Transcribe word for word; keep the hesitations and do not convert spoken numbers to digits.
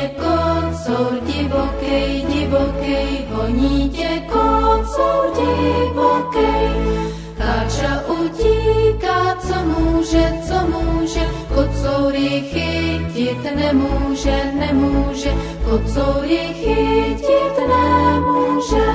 tě kocour divokej, divokej, honí tě kocour divokej. Káča utíká, co může, co může, kocoury chytit nemůže, nemůže, kocoury chytit nemůže.